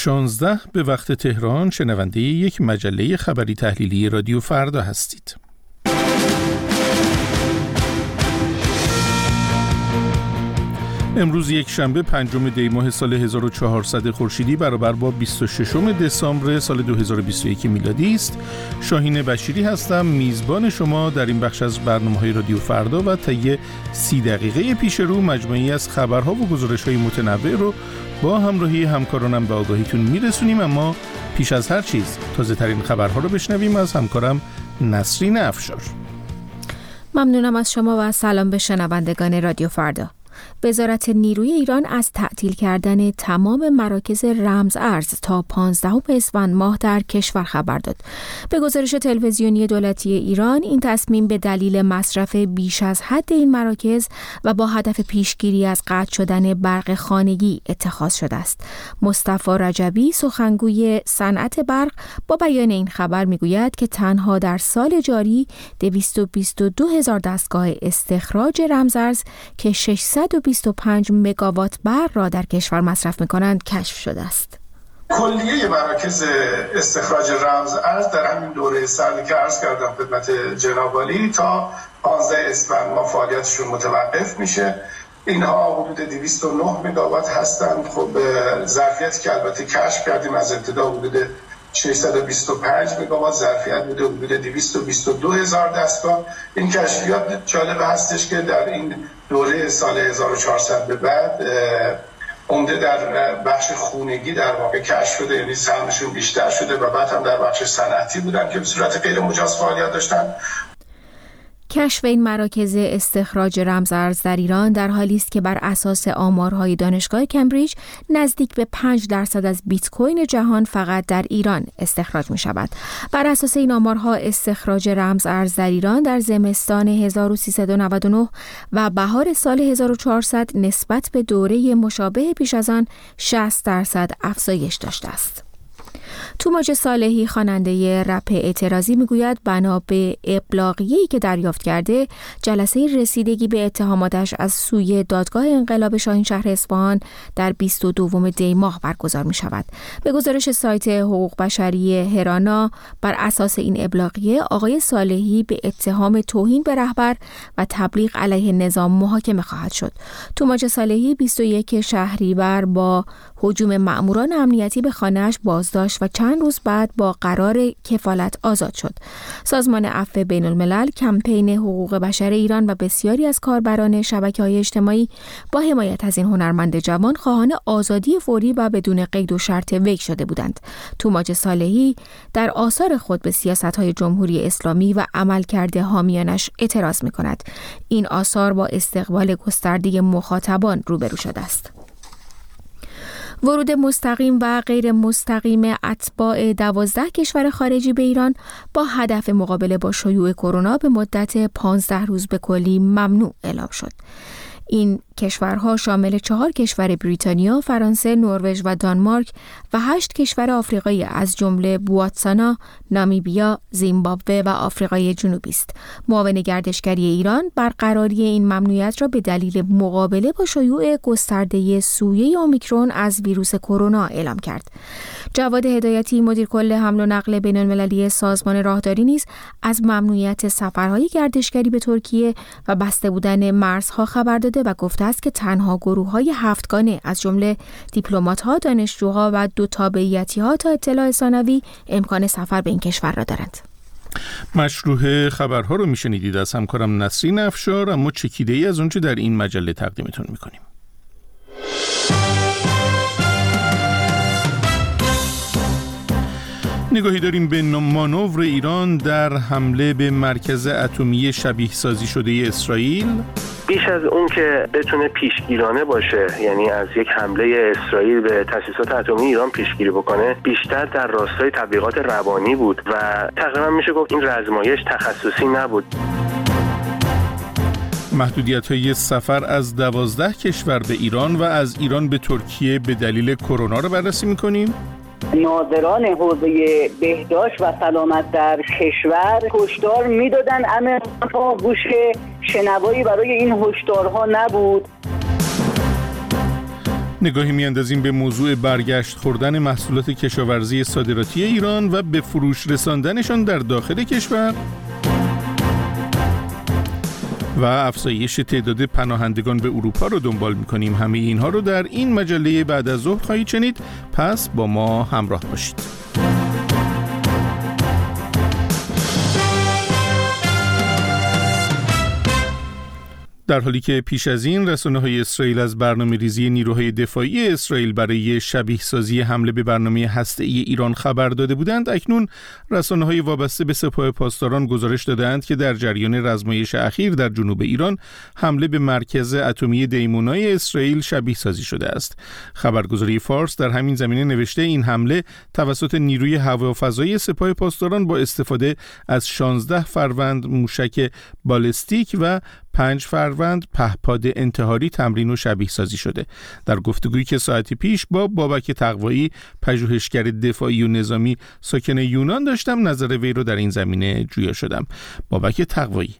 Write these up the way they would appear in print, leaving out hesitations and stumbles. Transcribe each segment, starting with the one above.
16 به وقت تهران شنونده یک مجله خبری تحلیلی رادیو فردا هستید. امروز یک شنبه 5 دی ماه سال 1400 خورشیدی برابر با 26 دسامبر سال 2021 میلادی است. شاهین بشیری هستم، میزبان شما در این بخش از برنامه‌های رادیو فردا و طی 30 دقیقه پیش رو مجموعی از خبرها و گزارش‌های متنوع رو با همراهی همکارانم به آگاهیتون میرسونیم. اما پیش از هر چیز تازه‌ترین خبرها رو بشنویم از همکارم نسرین افشار. ممنونم از شما و سلام به شنوندگان رادیو فردا. وزارت نیروی ایران از تعطیل کردن تمام مراکز رمز ارز تا 15 اسفند ماه در کشور خبر داد. به گزارش تلویزیونی دولتی ایران، این تصمیم به دلیل مصرف بیش از حد این مراکز و با هدف پیشگیری از قطع شدن برق خانگی اتخاذ شده است. مصطفی رجبی، سخنگوی صنعت برق، با بیان این خبر میگوید که تنها در سال جاری 222,000 دستگاه استخراج رمز ارز که 625 مگاوات برق را در کشور مصرف می‌کنند کشف شده است. کلیه مراکز استخراج رمز ارز در همین دوره سردی که عرض کردم خدمت جناب عالی تا 15 اسفند ماه فعالیتشون متوقف میشه. اینها حدود 209 مگاوات هستند. خب ظرفیتی که البته کشف کردیم از ابتدا حدود 625 مگاوات ظرفیت بوده، حدود 222,000 دستگاه. این کشفیات جالب هستش که در این دوره سال 1400 به بعد عمده در بخش خونگی در واقع کشف شده، یعنی سهمشون بیشتر شده و بعد هم در بخش صنعتی بودن که به صورت غیر مجاز فعالیت داشتن. کشف این مراکز استخراج رمز ارز در ایران در حالی است که بر اساس آمارهای دانشگاه کمبریج نزدیک به 5% از بیت کوین جهان فقط در ایران استخراج می شود. بر اساس این آمارها استخراج رمز ارز در ایران در زمستان 1399 و بهار سال 1400 نسبت به دوره مشابه پیش از آن 60% افزایش داشته است. توماج صالحی، خواننده رپ اعتراضی، میگوید بنا به ابلاغیه‌ای که دریافت کرده، جلسه رسیدگی به اتهاماتش از سوی دادگاه انقلاب شاهینشهر اصفهان در 22 دی ماه برگزار می شود. به گزارش سایت حقوق بشری هرانا، بر اساس این ابلاغیه آقای صالحی به اتهام توهین به رهبر و تبلیغ علیه نظام محاکمه خواهد شد. توماج صالحی 21 شهریور با هجوم مأموران امنیتی به خانه‌اش بازداشت و چند روز بعد با قرار کفالت آزاد شد. سازمان عفو بین الملل، کمپین حقوق بشر ایران و بسیاری از کاربران شبکه‌های اجتماعی با حمایت از این هنرمند جوان خواهان آزادی فوری و بدون قید و شرط وی شده بودند. توماج صالحی در آثار خود به سیاست‌های جمهوری اسلامی و عملکرد حامیانش اعتراض می‌کند. این آثار با استقبال گسترده مخاطبان روبرو شده است. ورود مستقیم و غیر مستقیم اتباع 12 کشور خارجی به ایران با هدف مقابله با شیوع کرونا به مدت 15 روز به کلی ممنوع اعلام شد. این کشورها شامل 4 کشور بریتانیا، فرانسه، نروژ و دانمارک و 8 کشور آفریقایی از جمله بوتسوانا، نامیبیا، زیمبابوه و آفریقای جنوبی است. معاون گردشگری ایران برقراری این ممنوعیت را به دلیل مقابله با شیوع گسترده سویه اومیکرون از ویروس کرونا اعلام کرد. جواد هدایتی، مدیر کل حمل و نقل بین‌المللی سازمان راهداری، نیز از ممنوعیت سفرهای گردشگری به ترکیه و بسته بودن مرزها خبر داده و گفته است که تنها گروه‌های 7گانه از جمله دیپلمات‌ها، دانشجوها و 2 تابعیتی‌ها تا اطلاع ثانوی امکان سفر به این کشور را دارند. مشروح خبرها رو میشنیدید از همکارم نسرین افشار، اما چکیده‌ای از اونچه در این مجله تقدیمتون میکنیم. نگاهی داریم به مانور ایران در حمله به مرکز اتمی شبیه سازی شده اسرائیل. بیش از اون که بتونه پیشگیرانه باشه، یعنی از یک حمله اسرائیل به تأسیسات اتمی ایران پیشگیری بکنه، بیشتر در راستای تبلیغات روانی بود و تقریبا میشه گفت این رزمایش تخصصی نبود. محدودیت‌های سفر از 12 کشور به ایران و از ایران به ترکیه به دلیل کرونا رو بررسی می‌کنیم. ناظران حوزه بهداشت و سلامت در کشور هشدار میدادن، اما گوش شنوایی برای این هشدارها نبود. نگاهی می‌اندازیم به موضوع برگشت خوردن محصولات کشاورزی صادراتی ایران و به فروش رساندنشان در داخل کشور و افزایش تعداد پناهندگان به اروپا رو دنبال می‌کنیم. همه اینها رو در این مجله بعد از ظهر خواهید شنید، پس با ما همراه باشید. در حالی که پیش از این رسانه‌های اسرائیل از برنامه‌ریزی نیروهای دفاعی اسرائیل برای شبیه‌سازی حمله به برنامه هسته‌ای ایران خبر داده بودند، اکنون رسانه‌های وابسته به سپاه پاسداران گزارش دادند که در جریان رزمایش اخیر در جنوب ایران حمله به مرکز اتمی دیمونای اسرائیل شبیه‌سازی شده است. خبرگزاری فارس در همین زمینه نوشته این حمله توسط نیروی هوافضایی سپاه پاسداران با استفاده از 16 فروند موشک بالستیک و 5 فروند پهپاد انتحاری تمرین و شبیه سازی شده. در گفتگویی که ساعتی پیش با بابک تقوایی، پژوهشگر دفاعی و نظامی ساکن یونان داشتم، نظر وی رو در این زمینه جویا شدم. بابک تقوایی: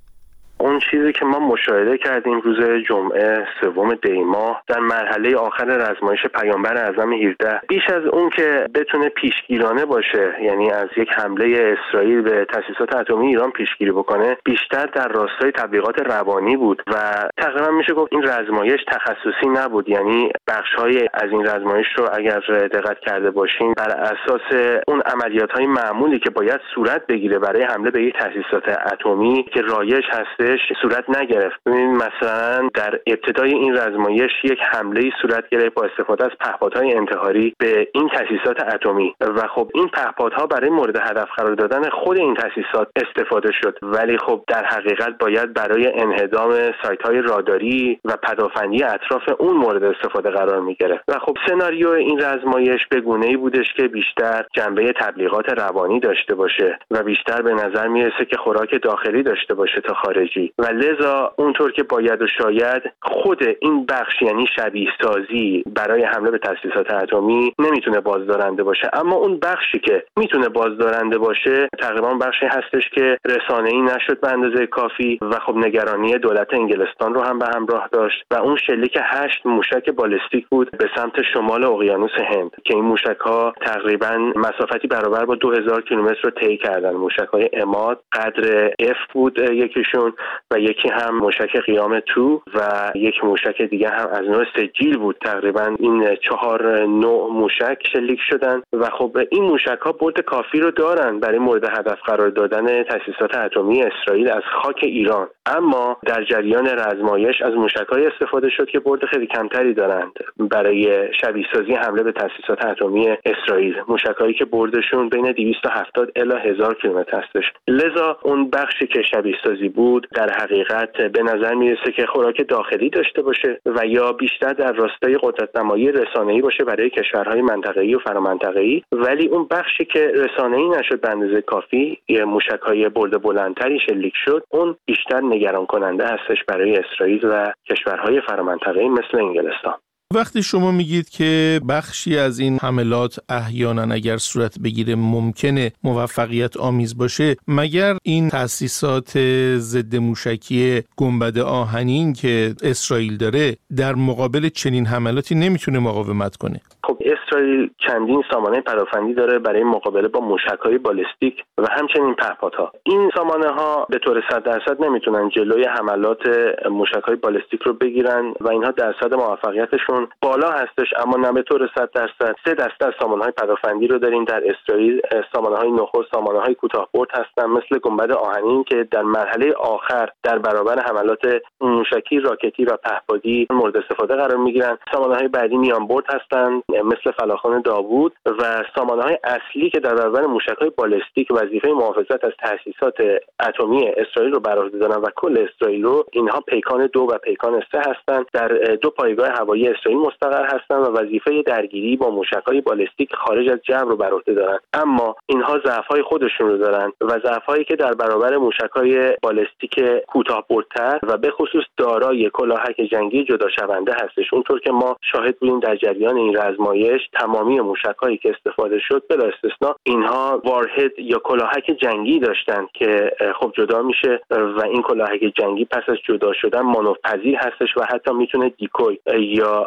اون چیزی که ما مشاهده کردیم روز جمعه 3 دی ماه در مرحله آخر رزمایش پیامبر اعظم 17، بیش از اون که بتونه پیشگیرانه باشه، یعنی از یک حمله اسرائیل به تأسیسات اتمی ایران پیشگیری بکنه، بیشتر در راستای تبلیغات روانی بود و تقریبا میشه گفت این رزمایش تخصصی نبود. یعنی بخش‌های از این رزمایش رو اگر دقت کرده باشین بر اساس اون عملیات‌های معمولی که باید صورت بگیره برای حمله به یک تأسیسات اتمی که رایج هست صورت نگرفت. ببینید مثلا در ابتدای این رزمایش یک حمله صورت گرفت با استفاده از پهپادهای انتحاری به این تأسیسات اتمی و خب این پهپادها برای مورد هدف قرار دادن خود این تأسیسات استفاده شد، ولی خب در حقیقت باید برای انهدام سایت‌های راداری و پدافندی اطراف اون مورد استفاده قرار می‌گرفت و خب سناریو این رزمایش به گونه‌ای بودش که بیشتر جنبه تبلیغات روانی داشته باشه و بیشتر به نظر میرسه که خوراک داخلی داشته باشه تا خارجی و لذا اونطور که باید و شاید خود این بخش، یعنی شبیه سازی برای حمله به تأسیسات اتمی، نمیتونه بازدارنده باشه. اما اون بخشی که میتونه بازدارنده باشه تقریبا بخشی هستش که رسانه‌ای نشد به اندازه کافی و خب نگرانی دولت انگلستان رو هم به همراه داشت و اون شلیک 8 موشک بالستیک بود به سمت شمال اقیانوس هند که این موشک‌ها تقریبا مسافتی برابر با 2000 کیلومتر رو طی کردن. موشک‌های عماد قدر F بود یکیشون و یکی هم موشک قیام 2 و یک موشک دیگه هم از نوع سجیل بود. تقریبا این 4 نوع موشک شلیک شدن و خب این موشک ها برد کافی رو دارن برای مورد هدف قرار دادن تأسیسات اتمی اسرائیل از خاک ایران، اما در جریان رزمایش از موشک های استفاده شد که برد خیلی کمتری دارند برای شبیه سازی حمله به تأسیسات اتمی اسرائیل، موشک هایی که بردشون بین 270 الی 1000 کیلومتر هستش. لذا اون بخشی که شبیه سازی بود در حقیقت به نظر میرسه که خوراک داخلی داشته باشه و یا بیشتر در راستای قدرت‌نمایی رسانه‌ای باشه برای کشورهای منطقه‌ای و فرامنطقه‌ای، ولی اون بخشی که رسانه‌ای نشد به اندازه کافی، موشک‌های برد بلندتری شلیک شد، اون بیشتر نگران کننده هستش برای اسرائیل و کشورهای فرامنطقه‌ای مثل انگلستان. وقتی شما میگید که بخشی از این حملات احیانا اگر صورت بگیره ممکنه موفقیت آمیز باشه، مگر این تأسیسات ضد موشکی گنبد آهنین که اسرائیل داره در مقابل چنین حملاتی نمیتونه مقاومت کنه؟ خب اسرائیل چندین سامانه پدافندی داره برای مقابله با موشک‌های بالستیک و همچنین پهپادها. این سامانه‌ها به طور 100% نمیتونن جلوی حملات موشک‌های بالستیک رو بگیرن و اینها درصد موفقیتشون بالا هستش، اما نه به طور 100%. 3 دسته از سامانه‌های پدافندی رو داریم در اسرائیل. سامانه‌های نخست سامانه‌های کوتاه‌برد هستن مثل گنبد آهنین که در مرحله آخر در برابر حملات موشکی، راکتی و پهپادی مورد استفاده قرار می‌گیرن. سامانه‌های بعدی میانبرد هستن مثل فلاخان داوود و سامانه‌های اصلی که در برابر موشک‌های بالستیک وظیفه محافظت از تأسیسات اتمی اسرائیل رو بر عهده دارن و کل اسرائیل رو. اینها پیکان 2 و پیکان 3 هستند، در 2 پایگاه هوایی اسرائیل مستقر هستند و وظیفه درگیری با موشک‌های بالستیک خارج از جو رو بر عهده دارن. اما اینها ضعف‌های خودشون رو دارن و ضعف‌هایی که در برابر موشک‌های بالستیک کوتاه‌بردتر و به خصوص دارای کلاهک جنگی جدا شونده هستش. اونطور که ما شاهد بودیم در جریان این رزمایش، تمامی موشک‌هایی که استفاده شد بلا استثنا اینها وارهد یا کلاهک جنگی داشتن که خب جدا میشه و این کلاهک جنگی پس از جدا شدن مانورپذیر هستش و حتی میتونه دیکوی یا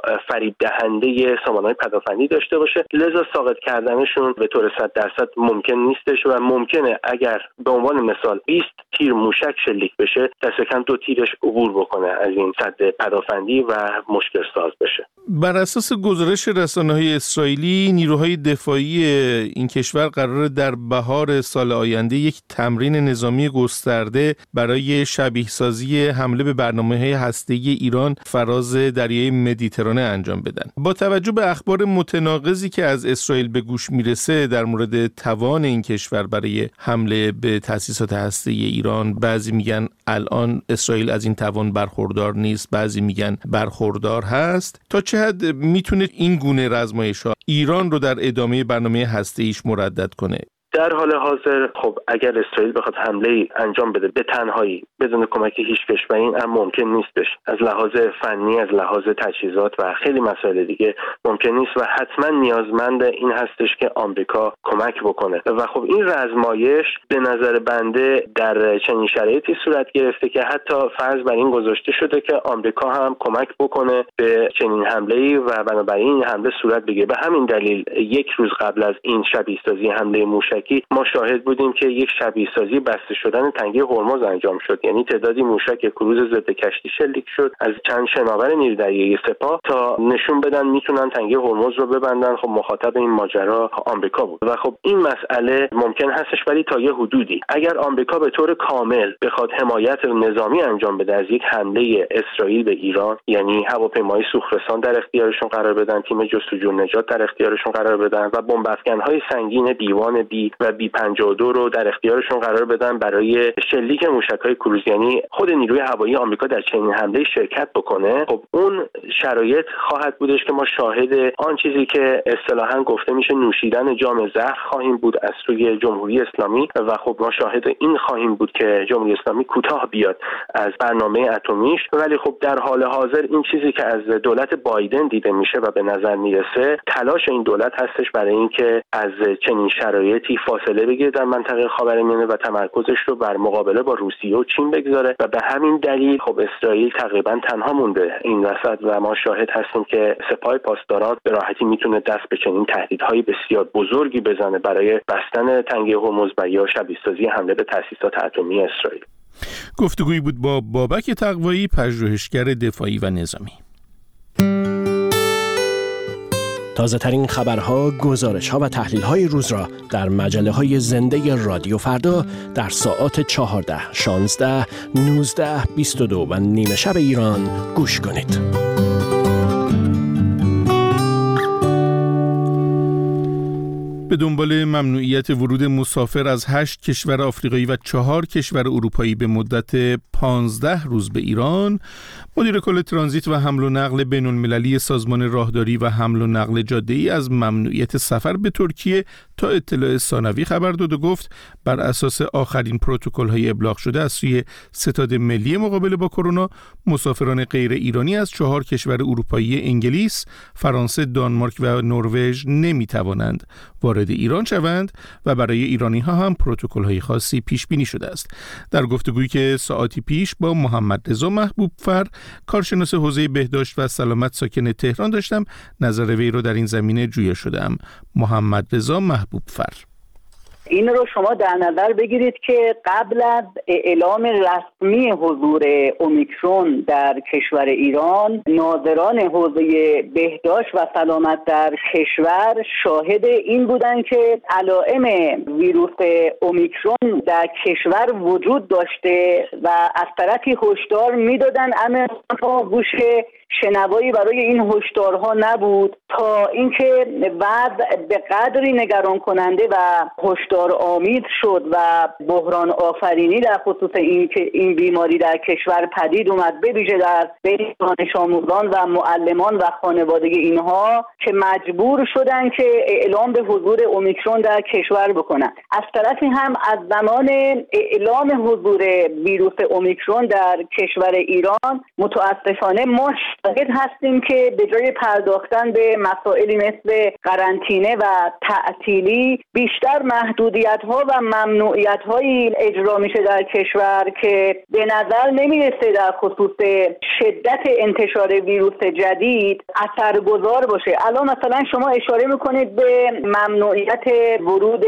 فریب دهنده سامانه‌های پدافندی داشته باشه، لذا ساقط کردنشون به طور 100% ممکن نیستش و ممکنه اگر به عنوان مثال 20 تیر موشک شلیک بشه دست کم 2 تیرش عبور بکنه از این سد پدافندی و مشکل ساز بشه. بر اساس گزارش رسانه‌های اسرائیلی، نیروهای دفاعی این کشور قراره در بهار سال آینده یک تمرین نظامی گسترده برای شبیه سازی حمله به برنامه‌های هسته‌ای ایران فراز دریای مدیترانه انجام بدن. با توجه به اخبار متناقضی که از اسرائیل به گوش میرسه در مورد توان این کشور برای حمله به تأسیسات هسته‌ای ایران، بعضی میگن الان اسرائیل از این توان برخوردار نیست، بعضی میگن برخوردار هست. تا چه حد میتونه این گونه رزمایش‌ها ایران رو در ادامه برنامه هسته‌ایش مردد کنه؟ در حال حاضر خب اگر اسرائیل بخواد حمله انجام بده به تنهایی بدون کمک هیچ کشوری، این ممکن نیستش. از لحاظ فنی، از لحاظ تجهیزات و خیلی مسائل دیگه ممکن نیست و حتما نیازمند این هستش که آمریکا کمک بکنه و خب این رزمایش به نظر بنده در چنین شرایطی صورت گرفته که حتی فرض بر این گذاشته شده که آمریکا هم کمک بکنه به چنین حمله‌ای و بنابراین این حمله صورت بگیره. به همین دلیل یک روز قبل از این شبیه سازی حمله موشکی ما شاهد بودیم که یک شبیه سازی بسته شدن تنگه هرمز انجام شد، یعنی تعدادی موشک کروز ضد کشتی شلیک شد از چند شناور نیروی دریایی سپاه تا نشون بدن میتونن تنگه هرمز رو ببندن. خب مخاطب این ماجرا آمریکا بود و خب این مسئله ممکن هستش ولی تا یه حدودی. اگر آمریکا به طور کامل بخواد حمایت نظامی انجام بده از یک حمله اسرائیل به ایران، یعنی هواپیمای سوخترسان در اختیارشون قرار بدن، تیم جستجو نجات در اختیارشون قرار بدن و بمب افکن‌های سنگین دیوان بی و B-52 رو در اختیارشون قرار بدن برای شلیک موشک‌های کروز، یعنی خود نیروی هوایی آمریکا در چنین حمله شرکت بکنه، خب اون شرایط خواهد بودش که ما شاهد آن چیزی که اصطلاحاً گفته میشه نوشیدن جام زهر خواهیم بود از سوی جمهوری اسلامی و خب ما شاهد این خواهیم بود که جمهوری اسلامی کوتاه بیاد از برنامه اتمیش. ولی خب در حال حاضر این چیزی که از دولت بایدن دیده میشه و به نظر میرسه تلاش این دولت هستش برای اینکه از چنین شرایطی فاصله بگیره در منطقه خاورمیانه و تمرکزش رو بر مقابله با روسیه و چین بگذاره و به همین دلیل خب اسرائیل تقریبا تنها مونده این وسط و ما شاهد هستیم که سپاه پاسداران به راحتی میتونه دست به چنین تهدیدهای بسیار بزرگی بزنه برای بستن تنگه هرمز و یا شبیه سازی حمله به تأسیسات اتمی اسرائیل. گفتگویی بود با بابک تقوایی، پژوهشگر دفاعی و نظامی. تازه ترین خبرها، گزارش‌ها و تحلیل‌های روز را در مجله‌های زنده رادیو فردا در ساعات 14، 16، 19، 22 و نیمه شب ایران گوش کنید. به دنبال ممنوعیت ورود مسافر از 8 کشور آفریقایی و 4 کشور اروپایی به مدت 15 روز به ایران، مدیر کل ترانزیت و حمل و نقل بین‌المللی سازمان راهداری و حمل و نقل جاده‌ای از ممنوعیت سفر به ترکیه تا اطلاع ثانوی خبر داد و گفت بر اساس آخرین پروتکل‌های ابلاغ شده از سوی ستاد ملی مقابله با کرونا، مسافران غیر ایرانی از 4 کشور اروپایی انگلیس، فرانسه، دانمارک و نروژ نمی‌توانند وارد ایران شوند و برای ایرانی‌ها هم پروتکل‌های خاصی پیش بینی شده است. در گفتگویی که ساعتی پیش با محمد رضا محبوبفر، کارشناس حوزه بهداشت و سلامت ساکن تهران داشتم، نظر وی رو در این زمینه جویا شدم. محمد رضا محبوبفر: این رو شما در نظر بگیرید که قبل از اعلام رسمی حضور اومیکرون در کشور ایران، ناظران حوزه بهداشت و سلامت در کشور شاهد این بودند که علائم ویروس اومیکرون در کشور وجود داشته و از طرفی هشدار میدادن، اما گوش شنوایی برای این هشدارها نبود تا اینکه وضع به قدری نگران کننده و هشدار آمیز شد و بحران آفرینی در خصوص این بیماری در کشور پدید اومد، به ویژه در بین دانش آموزان و معلمان و خانواده اینها، که مجبور شدن که اعلام به حضور اومیکرون در کشور بکنن. از طرفی هم از زمان اعلام حضور ویروس اومیکرون در کشور ایران متاسفانه ما شاهد هستیم که به جای پرداختن به مسائلی مثل قرنطینه و تعطیلی، بیشتر محدود محدودیت‌ها و ممنوعیت‌هایی اجرا میشه در کشور که به نظر نمیرسه در خصوص شدت انتشار ویروس جدید اثرگذار باشه. الان مثلا شما اشاره میکنید به ممنوعیت ورود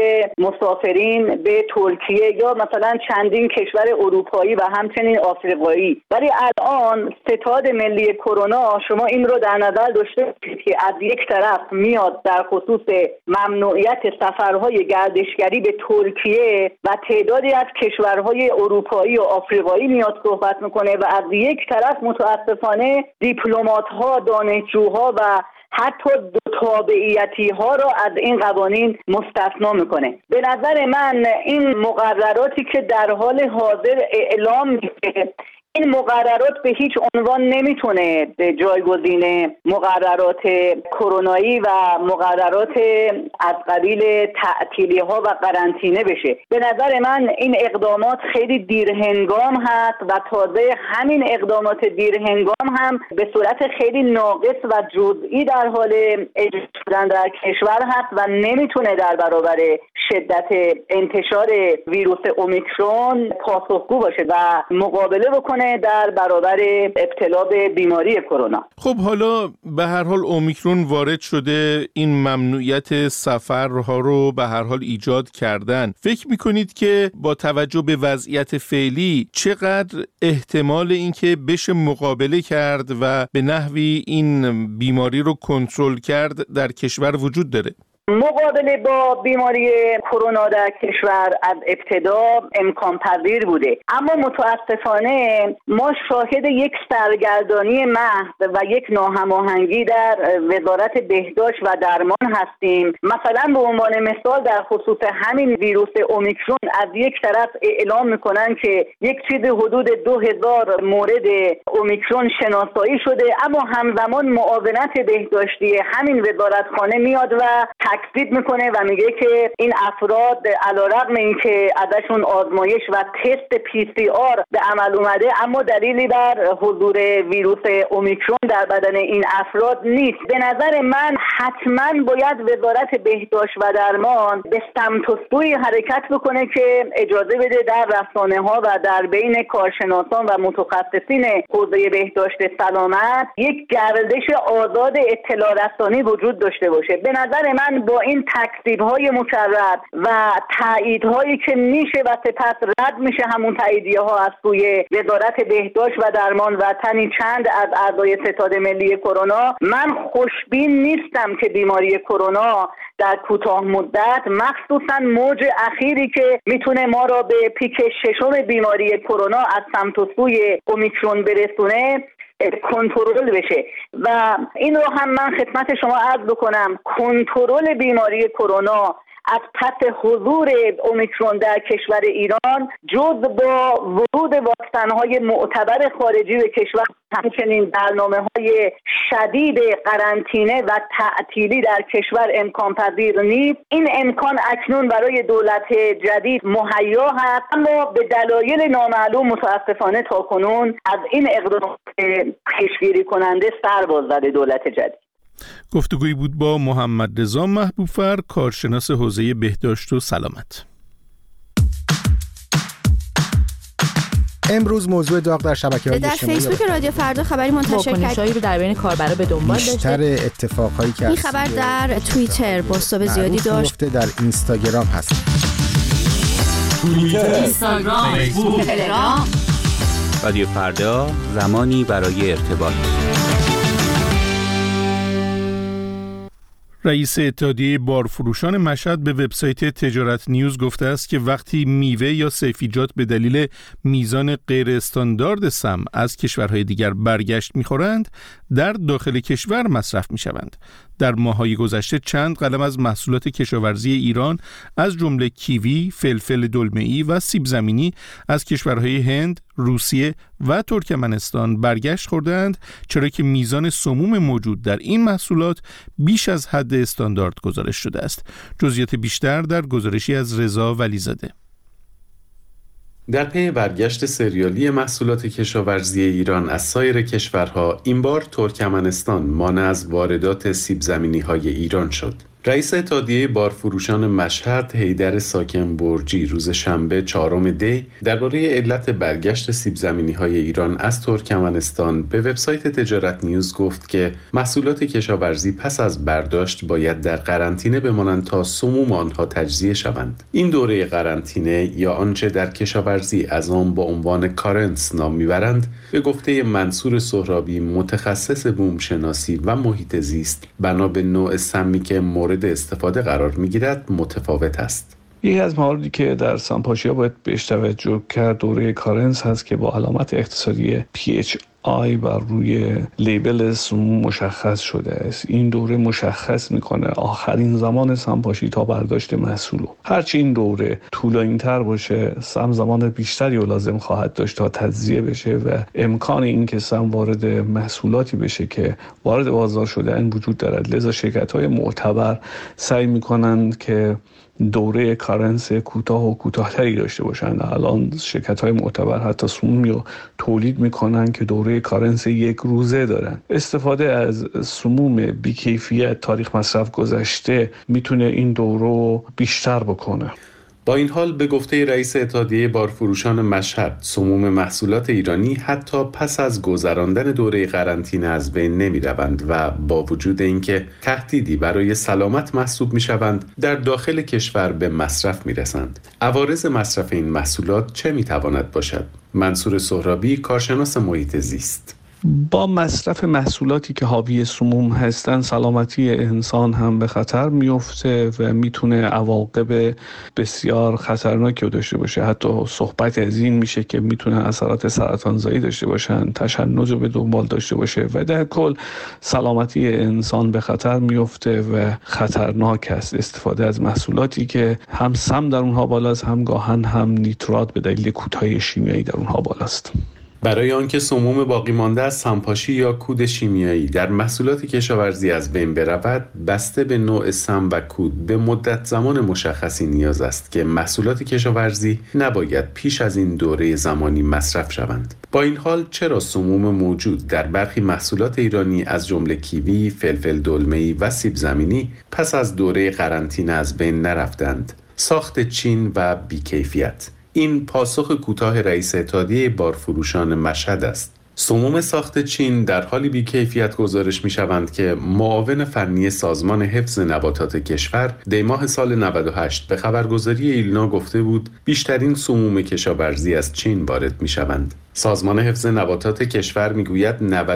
مسافرین به ترکیه یا مثلا چندین کشور اروپایی و همچنین آفریقایی، ولی الان ستاد ملی کرونا شما این رو در نظر داشته باشید که از یک طرف میاد در خصوص ممنوعیت سفرهای گردشگری به ترکیه و تعدادی از کشورهای اروپایی و آفریقایی میاد صحبت میکنه و از یک طرف متاسفانه دیپلمات‌ها، دانشجوها و حتی دو تابعیتی ها را از این قوانین مستثنا میکنه. به نظر من این مقرراتی که در حال حاضر اعلام میشه، این مقررات به هیچ عنوان نمیتونه جایگزین مقررات کرونایی و مقررات از قبیل تعطیلی ها و قرنطینه بشه. به نظر من این اقدامات خیلی دیرهنگام هست و تازه همین اقدامات دیرهنگام هم به صورت خیلی ناقص و جزئی در حال اجرا شدن در کشور هست و نمیتونه در برابر شدت انتشار ویروس اومیکرون پاسخگو باشه و مقابله بکنه در برابر ابتلا به بیماری کرونا. خب حالا به هر حال اومیکرون وارد شده، این ممنوعیت سفرها رو به هر حال ایجاد کردن. فکر میکنید که با توجه به وضعیت فعلی چقدر احتمال اینکه بشه مقابله کرد و به نحوی این بیماری رو کنترل کرد در کشور وجود داره؟ مقابله با بیماری کرونا در کشور از ابتدا امکان پذیر بوده، اما متاسفانه ما شاهد یک سرگردانی محض و یک ناهماهنگی در وزارت بهداشت و درمان هستیم. مثلا به عنوان مثال در خصوص همین ویروس اومیکرون از یک طرف اعلام میکنن که یک چیز حدود 2000 مورد اومیکرون شناسایی شده، اما همزمان معاونت بهداشتی همین وزارتخانه میاد و تکذیب میکنه و میگه که این افراد علیرغم اینکه ازشون آزمایش و تست PCR به عمل اومده، اما دلیلی بر حضور ویروس اومیکرون در بدن این افراد نیست. به نظر من حتما باید وزارت بهداشت و درمان به سمت و سوی حرکت بکنه که اجازه بده در رسانه‌ها و در بین کارشناسان و متخصصین حوزه بهداشت سلامت یک گردش آزاد اطلاع رسانی وجود داشته باشه. به نظر من با این تکذیب‌های مکرر و تاییدهایی که میشه و سپس رد میشه همون تاییدیه‌ها از سوی وزارت بهداشت و درمان و تنی چند از اعضای ستاد ملی کرونا، من خوشبین نیستم که بیماری کرونا در کوتاه مدت، مخصوصا موج اخیری که میتونه ما را به پیک ششم بیماری کرونا از سمت و سوی اومیکرون برسونه، کنترل بشه. و این رو هم من خدمت شما عرض بکنم، کنترل بیماری کرونا از پس حضور اومیکرون در کشور ایران جز با ورود واکسن‌های معتبر خارجی به کشور، همچنین برنامه‌های شدید قرنطینه و تعطیلی در کشور امکان پذیر نیست. این امکان اکنون برای دولت جدید مهیا هست، اما به دلایل نامعلوم متاسفانه تاکنون از این اقدامات پیشگیری کننده سر باز زده دولت جدید. گفتگویی بود با محمد رضا محبوب‌فر، کارشناس حوزه بهداشت و سلامت. امروز موضوع داغ در شبکه‌های اجتماعی در فیسبوک رادیو فردا خبری منتشر کرد رو در بین کاربرا به دنبال داشته. بیشتر اتفاقایی که این خبر در توییتر بازتاب زیادی داشت. در اینستاگرام هست. توییتر، اینستاگرام، فیسبوک، تلگرام. رادیو فردا، زمانی برای ارتباط. رئیس اتحادیه بارفروشان مشهد به وبسایت تجارت نیوز گفته است که وقتی میوه یا سبزیجات به دلیل میزان غیر استاندارد سم از کشورهای دیگر برگشت می‌خورند، در داخل کشور مصرف می‌شوند. در ماه‌های گذشته چند قلم از محصولات کشاورزی ایران از جمله کیوی، فلفل دلمه‌ای و سیب زمینی از کشورهای هند، روسیه و ترکمنستان برگشت خوردند، چرا که میزان سموم موجود در این محصولات بیش از حد استاندارد گزارش شده است. جزئیات بیشتر در گزارشی از رضا ولیزاده. در پی برگشت سریالی محصولات کشاورزی ایران از سایر کشورها، این بار ترکمنستان مانع از واردات سیب زمینی‌های ایران شد. رئیس اتحادیه بارفروشان مشهد حیدر ساکن برجی روز شنبه 4 دی درباره علت برگشت سیب زمینی‌های ایران از ترکمنستان به وبسایت تجارت نیوز گفت که محصولات کشاورزی پس از برداشت باید در قرنطینه بمانند تا سموم آنها تجزیه شوند. این دوره قرنطینه یا آنچه در کشاورزی از آن با عنوان کارنس نام میبرند، به گفته منصور سهرابی متخصص بوم شناسی و محیط زیست بنا به نوع سمی که مورد استفاده قرار میگیرد متفاوت است. یکی از مواردی که در سمپاشیا باید بهش توجه کرد دوره کارنس هست که با علامت اختصاری PHI بر روی لیبل سموم مشخص شده است. این دوره مشخص میکنه آخرین زمان سمپاشی تا برداشت محصول. هرچی این دوره طولانی‌تر باشه، سم زمان بیشتری رو لازم خواهد داشت تا تجزیه بشه و امکان این که سم وارد محصولاتی بشه که وارد بازار شده این وجود دارد. لذا شرکت‌های معتبر سعی میکنند که دوره کارنس کوتاه و کوتاه‌تری داشته باشند. الان شرکت‌های معتبر حتی سمومی رو تولید می‌کنن که دوره کارنس 1 روزه دارن. استفاده از سموم بی‌کیفیت تاریخ مصرف گذشته میتونه این دوره رو بیشتر بکنه. با این حال به گفته رئیس اتحادیه بارفروشان مشهد، سموم محصولات ایرانی حتی پس از گذراندن دوره قرنطینه از بین نمی‌روند و با وجود اینکه تهدیدی برای سلامت محسوب می‌شوند، در داخل کشور به مصرف می‌رسند. عوارض مصرف این محصولات چه می‌تواند باشد؟ منصور سهرابی، کارشناس محیط زیست: با مصرف محصولاتی که حاوی سموم هستن سلامتی انسان هم به خطر میفته و میتونه عواقب بسیار خطرناکی داشته باشه. حتی صحبت از این میشه که میتونه اثرات سرطانزایی داشته باشن، تشنج رو به دنبال داشته باشه و در کل سلامتی انسان به خطر میفته و خطرناک است استفاده از محصولاتی که هم سم در اونها بالاست، هم گاهن هم نیترات به دلیل کودهای شیمیایی در اونها بالاست. برای آنکه سموم باقی مانده از سمپاشی یا کود شیمیایی در محصولات کشاورزی از بین برود، بسته به نوع سم و کود به مدت زمان مشخصی نیاز است که محصولات کشاورزی نباید پیش از این دوره زمانی مصرف شوند. با این حال چرا سموم موجود در برخی محصولات ایرانی از جمله کیوی، فلفل دلمه‌ای و سیب زمینی پس از دوره قرنطینه از بین نرفتند؟ ساخت چین و بیکیفیت. این پاسخ کوتاه رئیس اتحادیه بارفروشان مشهد است. سموم ساخت چین در حالی بی‌کیفیت گزارش می‌شوند که معاون فنی سازمان حفظ نباتات کشور دیماه سال 98 به خبرگزاری ایلنا گفته بود بیشترین سموم کشاورزی از چین وارد می‌شوند. سازمان حفظ نباتات کشور میگوید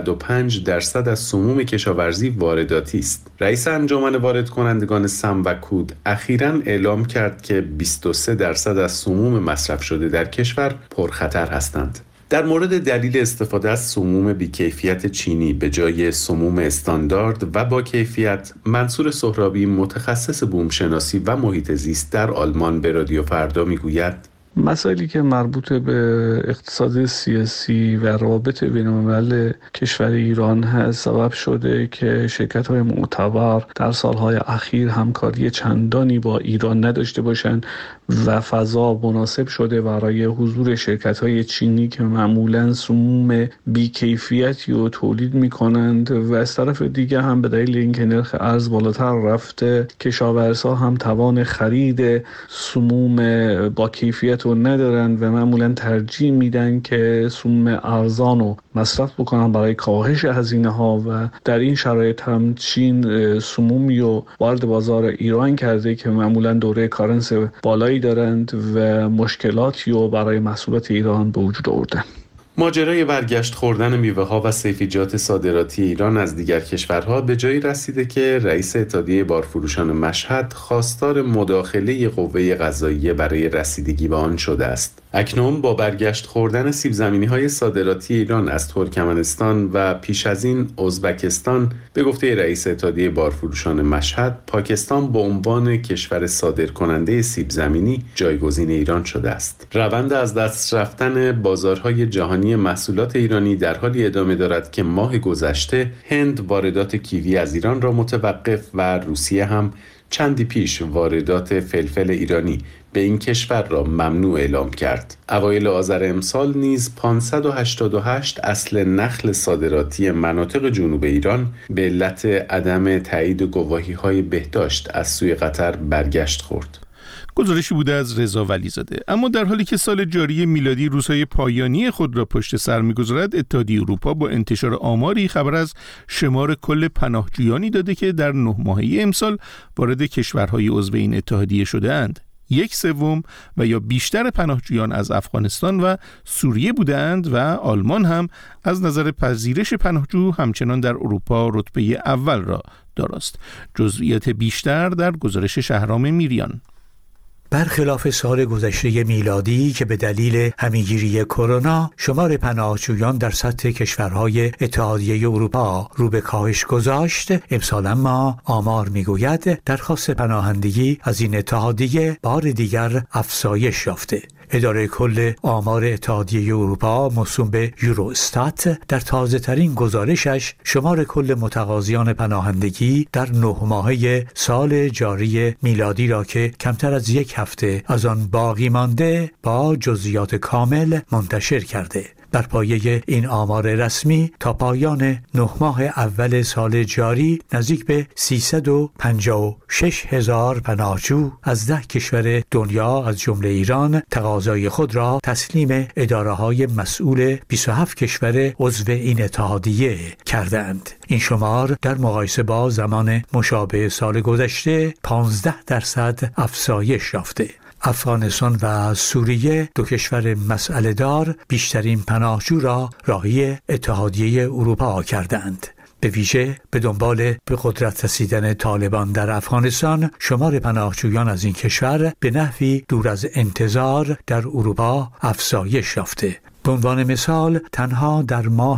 95% از سموم کشاورزی وارداتی است. رئیس انجمن وارد کنندگان سم و کود اخیراً اعلام کرد که 23% از سموم مصرف شده در کشور پرخطر هستند. در مورد دلیل استفاده از سموم بی‌کیفیت چینی به جای سموم استاندارد و با کیفیت، منصور سهرابی متخصص بوم شناسی و محیط زیست در آلمان به رادیو فردا میگوید مسائلی که مربوط به اقتصاد سیاسی و روابط بین‌الملل کشور ایران هست سبب شده که شرکت‌های معتبر در سالهای اخیر همکاری چندانی با ایران نداشته باشند و فضا مناسب شده برای حضور شرکت‌های چینی که معمولاً سموم بی‌کیفیتی رو تولید می‌کنند و از طرف دیگه هم به دلیل اینکه نرخ ارز بالاتر رفته، کشاورزها هم توان خرید سموم با کیفیت رو ندارن و معمولاً ترجیح میدن که سموم ارزان رو مصرف بکنن برای کاهش هزینه‌ها و در این شرایط هم چین سمومی رو وارد بازار ایران کرده که معمولاً دوره کارنس بالایی دارند و مشکلاتی رو برای محصولات ایران به وجود آوردن. ماجرای برگشت خوردن میوه‌ها و سیفیجات صادراتی ایران از دیگر کشورها به جایی رسیده که رئیس اتحادیه بارفروشان مشهد خواستار مداخله قوه قضاییه برای رسیدگی به آن شده است. اکنون با برگشت خوردن سیب زمینی‌های صادراتی ایران از ترکمنستان و پیش از این ازبکستان، به گفته رئیس اتحادیه بارفروشان مشهد، پاکستان به عنوان کشور صادرکننده سیب زمینی جایگزین ایران شده است. روند از دست رفتن بازارهای جهانی محصولات ایرانی در حالی ادامه دارد که ماه گذشته هند واردات کیوی از ایران را متوقف و روسیه هم چندی پیش واردات فلفل ایرانی به این کشور را ممنوع اعلام کرد. اوایل آذر امسال نیز 588 اصل نخل صادراتی مناطق جنوب ایران به علت عدم تایید گواهی‌های بهداشت از سوی قطر برگشت خورد. گزارشی بوده از رضا ولیزاده. اما در حالی که سال جاری میلادی روزهای پایانی خود را پشت سر می‌گذارد، اتحادیه اروپا با انتشار آماری خبر از شمار کل پناهجویانی داده که در 9 ماهه امسال وارد کشورهای عضو این اتحادیه شده‌اند. 1/3 و یا بیشتر پناهجویان از افغانستان و سوریه بودند و آلمان هم از نظر پذیرش پناهجو همچنان در اروپا رتبه اول را داراست. جزئیات بیشتر در گزارش شهرام میریان. برخلاف سال گذشته میلادی که به دلیل همه‌گیری کرونا شمار پناهجویان در سطح کشورهای اتحادیه اروپا رو به کاهش گذاشت، امسال اما آمار میگوید درخواست پناهندگی از این اتحادیه بار دیگر افزایش یافته. اداره کل آمار اتحادیه اروپا موسوم به یوروستات در تازه ترین گزارشش شمار کل متقاضیان پناهندگی در 9 ماهه سال جاری میلادی را که کمتر از 1 هفته از آن باقی مانده با جزئیات کامل منتشر کرده. بر پایه این آمار رسمی تا پایان 9 ماه اول سال جاری نزدیک به 356,000 پناهجو از 10 کشور دنیا از جمله ایران تقاضای خود را تسلیم اداره‌های مسئول 27 کشور عضو این اتحادیه کردند. این شمار در مقایسه با زمان مشابه سال گذشته 15% افزایش یافته. افغانستان و سوریه، 2 کشور مسئله دار، بیشترین پناهجو را راهی اتحادیه اروپا کردند. به ویژه به دنبال به قدرت رسیدن طالبان در افغانستان، شمار پناهجویان از این کشور به نحوی دور از انتظار در اروپا افزایش یافته. به عنوان مثال تنها در ماه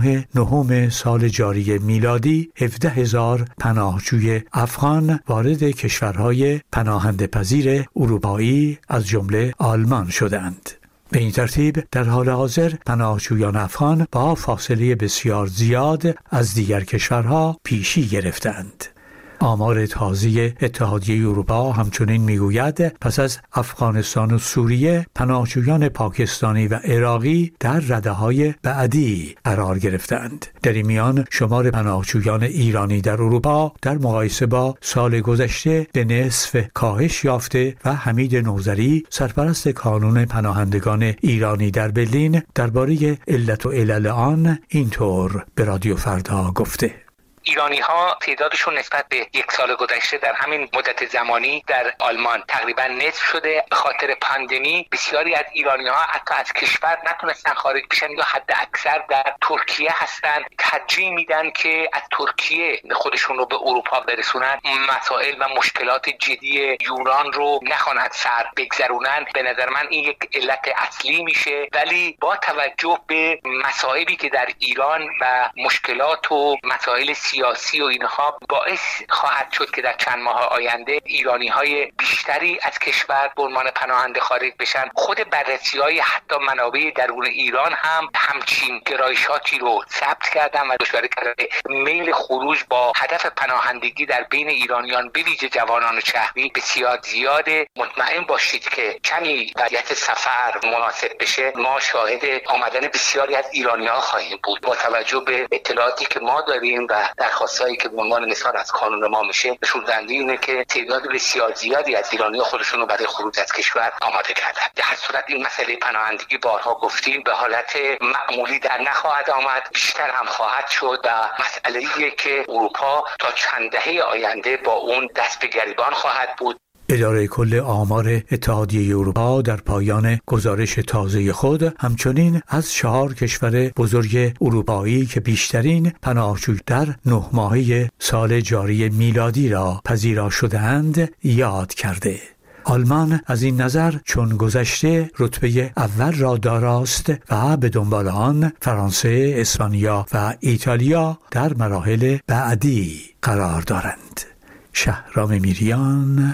9 سال جاری میلادی 17,000 پناهجوی افغان وارد کشورهای پناهنده پذیر اروپایی از جمله آلمان شدند. به این ترتیب در حال حاضر پناهجویان افغان با فاصله بسیار زیاد از دیگر کشورها پیشی گرفتند. آمار تازه اتحادیه اروپا همچنین میگوید پس از افغانستان و سوریه پناهجویان پاکستانی و عراقی در رده‌های بعدی قرار گرفتند. در این میان شمار پناهجویان ایرانی در اروپا در مقایسه با سال گذشته به نصف کاهش یافته و حمید نوذری سرپرست کانون پناهندگان ایرانی در برلین درباره علت و علل آن اینطور به رادیو فردا گفته: ایرانی ها تعدادشون نسبت به 1 سال گذشته در همین مدت زمانی در آلمان تقریبا نصف شده. به خاطر پاندمی بسیاری از ایرانی ها حتی از کشور نتونستن خارج بشن یا حد اکثر در ترکیه هستن. ترجیح میدن که از ترکیه خودشون رو به اروپا برسونن، مسائل و مشکلات جدی یونان رو نخواهند سر بگذرونن. به نظر من این یک علت اصلی میشه، ولی با توجه به مسائلی که در ایران و مشکلات و مسائل سیاسی و اینها باعث خواهد شد که در چند ماه آینده ایرانی‌های بیشتری از کشور به عنوان پناهنده خارج بشن. خود بررسی‌های حتی منابع درون ایران هم همچین گرایشاتی رو ثبت کردن و اشاره کردن میل خروج با هدف پناهندگی در بین ایرانیان به ویژه جوانان شهری بسیار زیاده. مطمئن باشید که کمی وضعیت سفر مناسب بشه ما شاهد آمدن بسیاری از ایرانی‌ها خواهیم بود. با توجه به اطلاعاتی که ما داریم و درخواستایی که به عنوان مثال از کانون ما میشه، نشون دهنده اینه که تعداد بسیار زیادی از ایرانی‌ها خودشون رو برای خروج از کشور آماده کردن. در هر صورت این مسئله پناهندگی بارها گفتیم به حالت معمولی در نخواهد آمد، بیشتر هم خواهد شد و مسئله‌ایه که اروپا تا چند دهه آینده با اون دست به گریبان خواهد بود. اداره کل آمار اتحادیه اروپا در پایان گزارش تازه خود همچنین از 4 کشور بزرگ اروپایی که بیشترین پناهجو در 9 ماهه سال جاری میلادی را پذیرا شده‌اند یاد کرده. آلمان از این نظر چون گذشته رتبه اول را داراست و به دنبال آن فرانسه، اسپانیا و ایتالیا در مراحل بعدی قرار دارند. شهرام میریان،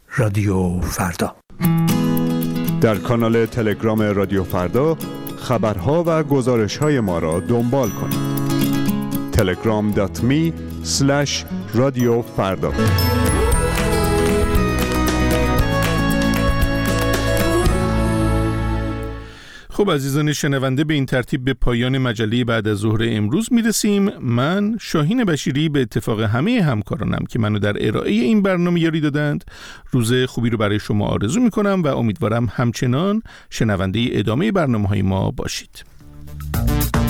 رادیو فردا. در کانال تلگرام رادیو فردا خبرها و گزارش‌های ما را دنبال کنید. telegram.me/رادیو فردا. خب عزیزان شنونده، به این ترتیب به پایان مجله بعد از ظهر امروز میرسیم. من شاهین بشیری به اتفاق همه همکارانم که منو در ارائه این برنامه یاری دادند روز خوبی رو برای شما آرزو میکنم و امیدوارم همچنان شنونده ادامه برنامه‌های ما باشید.